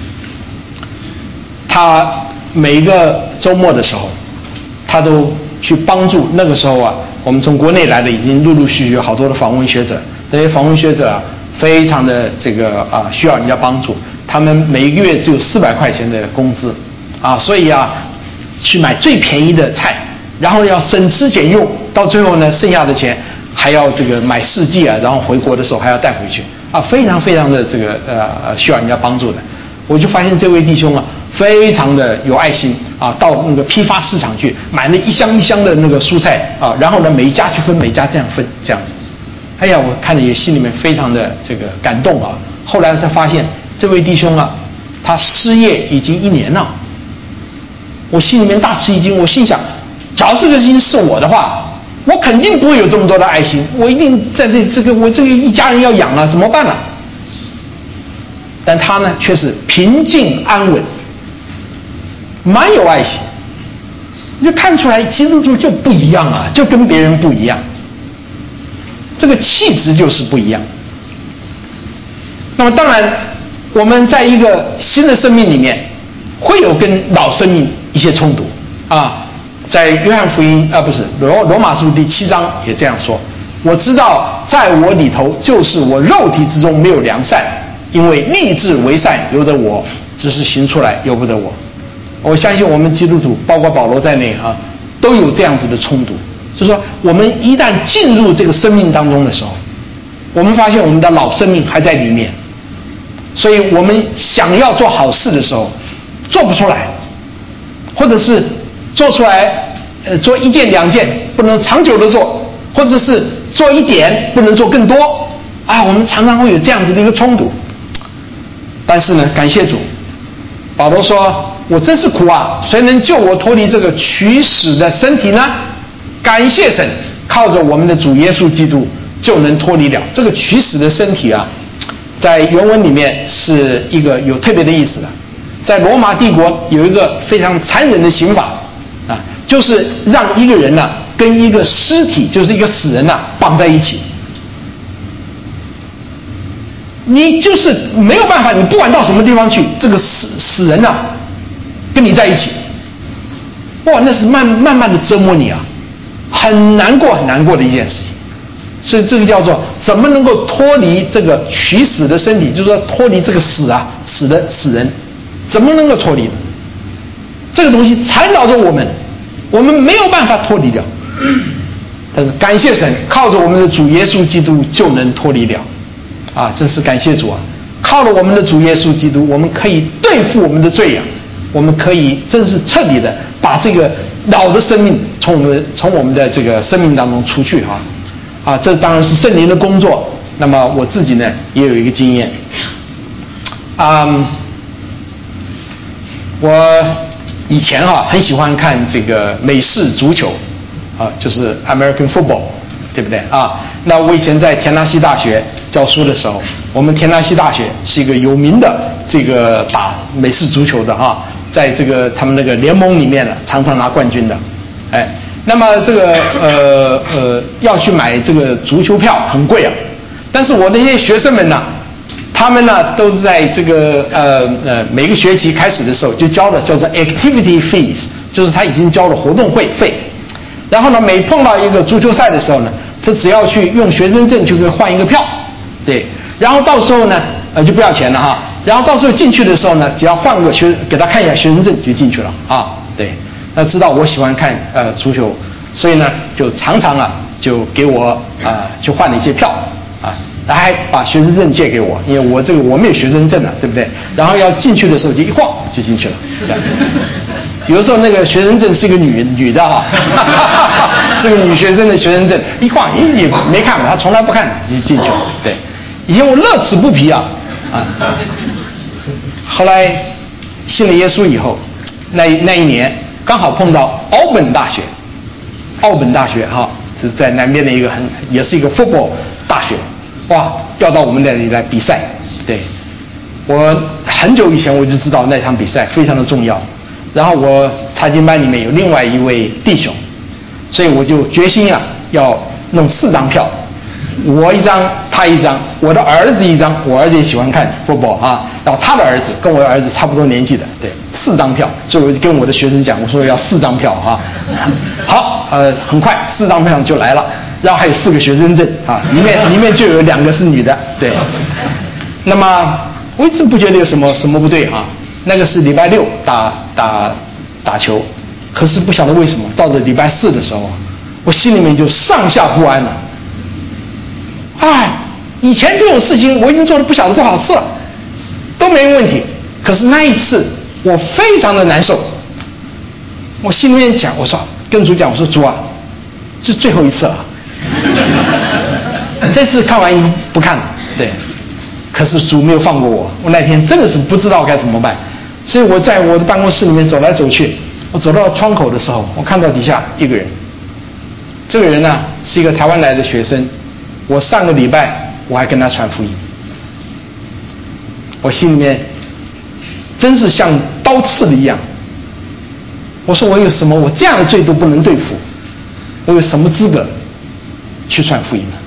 他每个周末的时候，他都去帮助。那个时候啊，我们从国内来的已经陆陆续续有好多的访问学者，这些访问学者啊，非常的这个啊需要人家帮助。他们每一个月只有四百块钱的工资啊，所以啊，去买最便宜的菜，然后要省吃俭用，到最后呢，剩下的钱还要这个买试剂啊，然后回国的时候还要带回去啊，非常非常的这个呃需要人家帮助的。我就发现这位弟兄啊，非常的有爱心啊，到那个批发市场去买了一箱一箱的那个蔬菜啊，然后呢每一家去分，每一家这样分，这样子。哎呀，我看了也心里面非常的这个感动啊。后来才发现，这位弟兄啊， 他失业已经一年了。我心里面大吃一惊，我心想，假如这个事情是我的话，我肯定不会有这么多的爱心，我一定在这这个我这个一家人要养啊，怎么办呢？但他呢却是平静安稳，蛮有爱心。你就看出来基督徒就不一样啊，就跟别人不一样，这个气质就是不一样。那么当然我们在一个新的生命里面会有跟老生命一些冲突啊，在约翰福音啊不是罗罗马书第七章也这样说，我知道在我里头就是我肉体之中没有良善，因为立志为善由得我，只是行出来由不得我。我相信我们基督徒包括保罗在内啊，都有这样子的冲突，就是说我们一旦进入这个生命当中的时候，我们发现我们的老生命还在里面，所以我们想要做好事的时候做不出来，或者是做出来呃做一件两件不能长久的做，或者是做一点不能做更多啊，我们常常会有这样子的一个冲突。但是呢，感谢主，保罗说我真是苦啊，谁能救我脱离这个取死的身体呢？感谢神，靠着我们的主耶稣基督就能脱离了。这个取死的身体啊，在原文里面是一个有特别的意思的。在罗马帝国有一个非常残忍的刑法啊，就是让一个人呢、啊、跟一个尸体，就是一个死人呐、啊、绑在一起。你就是没有办法，你不管到什么地方去，这个死死人呐、啊、跟你在一起，哇，那是慢慢慢的折磨你啊，很难过很难过的一件事情。所以这个叫做怎么能够脱离这个取死的身体，就是说脱离这个死啊死的死人，怎么能够脱离呢？这个东西缠绕着我们，我们没有办法脱离掉。但是感谢神，靠着我们的主耶稣基督就能脱离了。啊，真是感谢主啊！靠了我们的主耶稣基督，我们可以对付我们的罪啊，我们可以真是彻底的把这个老的生命从我们从我们的这个生命当中出去啊！啊，这当然是圣灵的工作。那么我自己呢也有一个经验，啊、嗯，我以前哈、啊、很喜欢看这个美式足球，啊，就是 American football， 对不对啊？那我以前在田纳西大学教书的时候，我们田纳西大学是一个有名的这个打美式足球的啊，在这个他们那个联盟里面呢，常常拿冠军的，哎，那么这个呃呃要去买这个足球票很贵啊，但是我那些学生们呢，他们呢都是在这个呃呃每个学期开始的时候就交了叫做 activity fees， 就是他已经交了活动会费，然后呢每碰到一个足球赛的时候呢，他只要去用学生证就可以换一个票。对，然后到时候呢，呃，就不要钱了哈。然后到时候进去的时候呢，只要换个学，给他看一下学生证就进去了啊。对，他知道我喜欢看呃足球，所以呢，就常常啊，就给我啊、呃、去换了一些票啊，他还把学生证借给我，因为我这个我没有学生证啊，对不对？然后要进去的时候就一晃就进去了，这样。有的时候那个学生证是一个女女的哈、啊，这个女学生的学生证一晃，你也没看过，她从来不看就进去了，对。以前我乐此不疲啊，啊，后来信了耶稣以后，那那一年刚好碰到奥本大学，奥本大学哈、啊、是在南边的一个很也是一个 football 大学，哇，调到我们那里来比赛，对，我很久以前我就知道那场比赛非常的重要，然后我财经班里面有另外一位弟兄，所以我就决心啊要弄四张票。我一张，他一张，我的儿子一张，我儿子也喜欢看 football 啊，然后他的儿子跟我的儿子差不多年纪的，对，四张票，所以我就跟我的学生讲，我说要四张票哈、啊，好，呃，很快四张票就来了，然后还有四个学生证啊，里面里面就有两个是女的，对，那么我一直不觉得有什么什么不对啊，那个是礼拜六打打打球，可是不晓得为什么到了礼拜四的时候，我心里面就上下不安了。哎，以前这种事情我已经做了不晓得多少次了，都没问题。可是那一次我非常的难受，我心里面讲，我说跟主讲，我说主啊，这是最后一次了，这次看完不看了，对。 可是主没有放过我，我那天真的是不知道该怎么办，所以我在我的办公室里面走来走去，我走到窗口的时候，我看到底下一个人，这个人呢是一个台湾来的学生，我上个礼拜我还跟他传福音，我心里面真是像刀刺的一样，我说我有什么我这样的罪都不能对付，我有什么资格去传福音呢？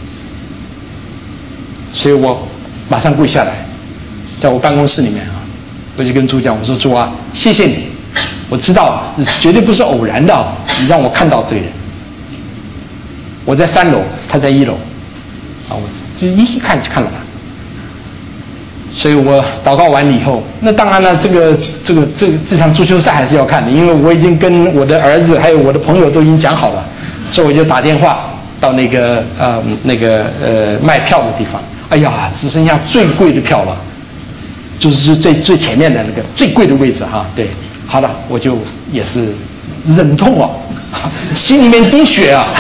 所以我马上跪下来，在我办公室里面啊，我就跟主讲，我说主啊，谢谢你，我知道绝对不是偶然的，你让我看到这个人。我在三楼，他在一楼，啊，我就一看就看到他。所以我祷告完了以后，那当然了，这个这个这个这场足球赛还是要看的，因为我已经跟我的儿子还有我的朋友都已经讲好了，所以我就打电话到那个呃那个呃卖票的地方。哎呀，只剩下最贵的票了，就是最最前面的那个最贵的位置哈。对，好了，我就也是忍痛哦，心里面滴血啊，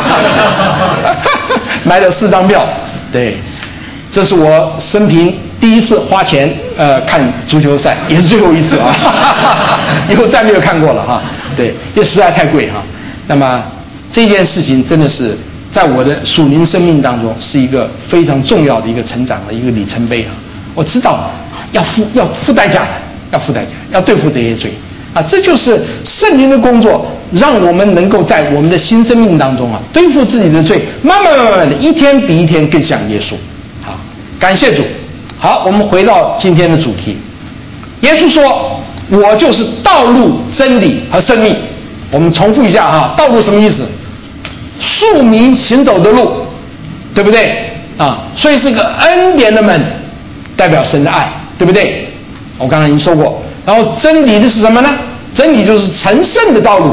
买了四张票。对，这是我生平第一次花钱呃看足球赛，也是最后一次啊，以后再没有看过了哈。对，因为实在太贵哈。那么这件事情真的是在我的属灵生命当中是一个非常重要的一个成长的一个里程碑啊！我知道要付要付代价的，要付代价，要对付这些罪啊！这就是圣灵的工作，让我们能够在我们的新生命当中啊，对付自己的罪，慢慢慢慢的一天比一天更像耶稣。好，感谢主。好，我们回到今天的主题。耶稣说：“我就是道路、真理和生命。”我们重复一下哈，道路什么意思？庶民行走的路，对不对啊？所以是个恩典的门，代表神的爱，对不对？我刚才已经说过。然后真理的是什么呢？真理就是成圣的道路，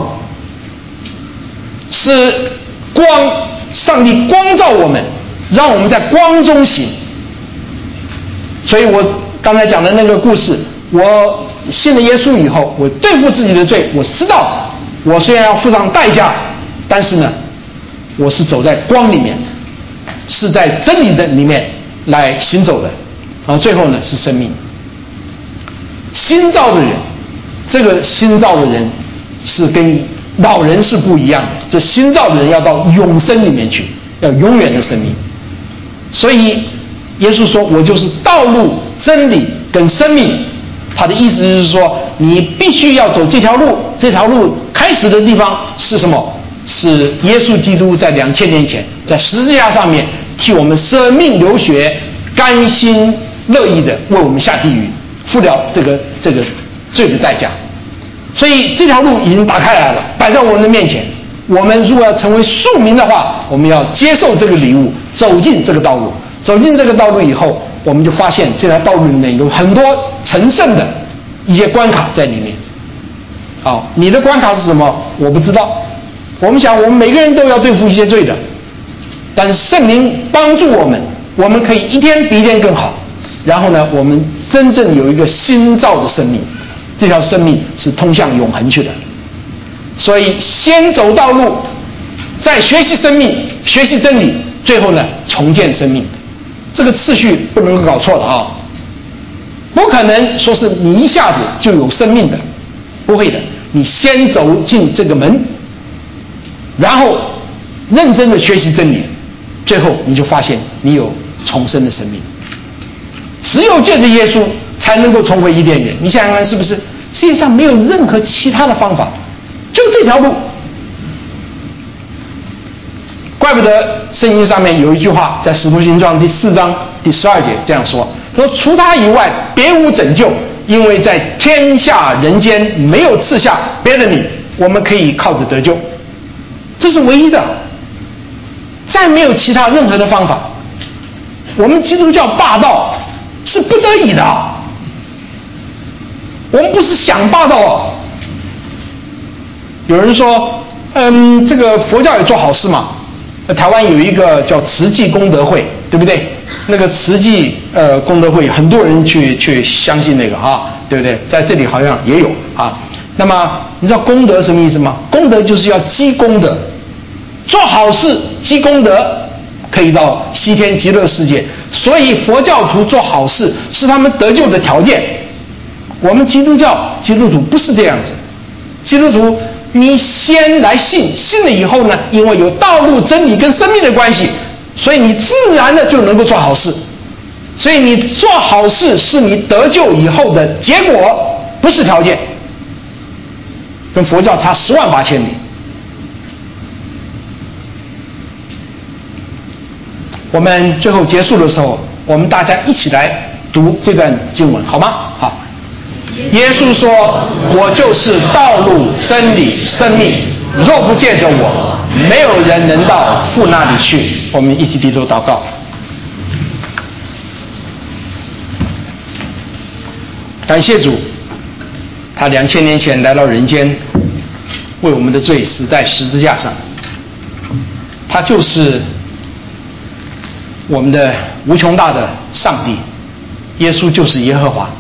是光，上帝光照我们，让我们在光中行。所以我刚才讲的那个故事，我信了耶稣以后，我对付自己的罪，我知道我虽然要付上代价，但是呢，我是走在光里面，是在真理的里面来行走的，然后最后呢是生命。新造的人，这个新造的人是跟老人是不一样的，这新造的人要到永生里面去，要永远的生命。所以耶稣说：“我就是道路、真理跟生命。”他的意思就是说，你必须要走这条路，这条路开始的地方是什么？是耶稣基督在两千年前在十字架上面替我们舍命流血，甘心乐意的为我们下地狱，付了这个这个罪的代价。所以这条路已经打开来了，摆在我们的面前。我们如果要成为庶民的话，我们要接受这个礼物，走进这个道路。走进这个道路以后，我们就发现这条道路里面有很多成圣的一些关卡在里面。好，你的关卡是什么？我不知道。我们想，我们每个人都要对付一些罪的，但是圣灵帮助我们，我们可以一天比一天更好。然后呢，我们真正有一个新造的生命，这条生命是通向永恒去的。所以，先走道路，再学习生命，学习真理，最后呢，重建生命。这个次序不能够搞错了啊！不可能说是你一下子就有生命的，不会的。你先走进这个门，然后认真的学习真理，最后你就发现你有重生的生命。只有借着耶稣才能够重回伊甸园。你想想看，是不是？世界上没有任何其他的方法，就这条路。怪不得圣经上面有一句话，在使徒行传第四章第十二节这样说：说除他以外别无拯救，因为在天下人间没有赐下别的名，我们可以靠着得救。这是唯一的，再没有其他任何的方法。我们基督教霸道是不得已的，我们不是想霸道哦。有人说，嗯，这个佛教也做好事嘛。台湾有一个叫慈济功德会，对不对？那个慈济呃功德会，很多人去去相信那个啊，对不对？在这里好像也有啊。那么你知道功德什么意思吗？功德就是要积功德，做好事积功德， 可以到西天极乐世界。所以佛教徒做好事是他们得救的条件。我们基督教基督徒不是这样子，基督徒你先来信，信了以后呢，因为有道路、真理跟生命的关系，所以你自然的就能够做好事。所以你做好事是你得救以后的结果，不是条件，跟佛教差十万八千里。我们最后结束的时候，我们大家一起来读这段经文，好吗？好。耶稣说：“我就是道路、真理、生命，若不借着我，没有人能到父那里去。”我们一起低头祷告。感谢主，他两千年前来到人间，为我们的罪死在十字架上。他就是我们的无穷大的上帝，耶稣就是耶和华。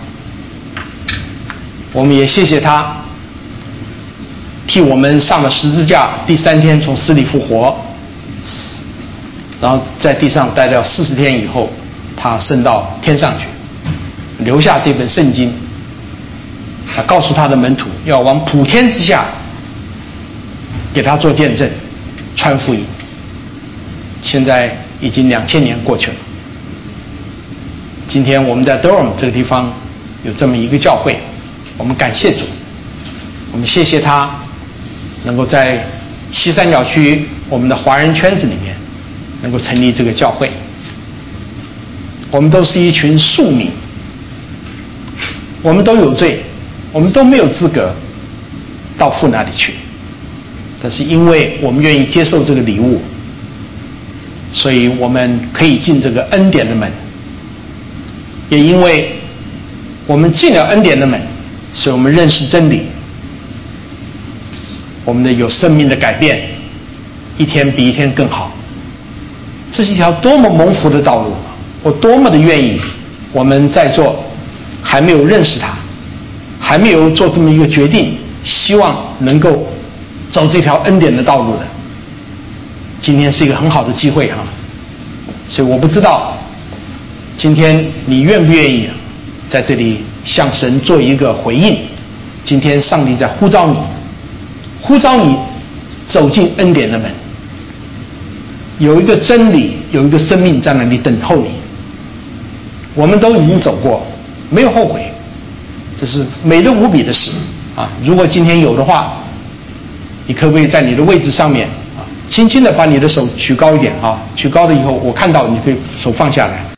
我们也谢谢他替我们上了十字架，第三天从死里复活，然后在地上待了四十天以后，他升到天上去，留下这本圣经。他告诉他的门徒要往普天之下给他做见证，传福音。现在已经两千年过去了，今天我们在 Durham 这个地方有这么一个教会，我们感谢主，我们谢谢他能够在西三角区我们的华人圈子里面能够成立这个教会。我们都是一群庶民，我们都有罪，我们都没有资格到父那里去，但是因为我们愿意接受这个礼物，所以我们可以进这个恩典的门。也因为我们进了恩典的门，所以我们认识真理，我们的有生命的改变，一天比一天更好。这是一条多么蒙福的道路，我多么的愿意我们在座还没有认识他，还没有做这么一个决定，希望能够走这条恩典的道路的，今天是一个很好的机会哈。所以我不知道今天你愿不愿意在这里向神做一个回应。今天上帝在呼召你，呼召你走进恩典的门，有一个真理，有一个生命在那里等候你。我们都已经走过，没有后悔，这是美得无比的事啊！如果今天有的话，你可不可以在你的位置上面啊，轻轻的把你的手举高一点啊？举高了以后，我看到你可以手放下来。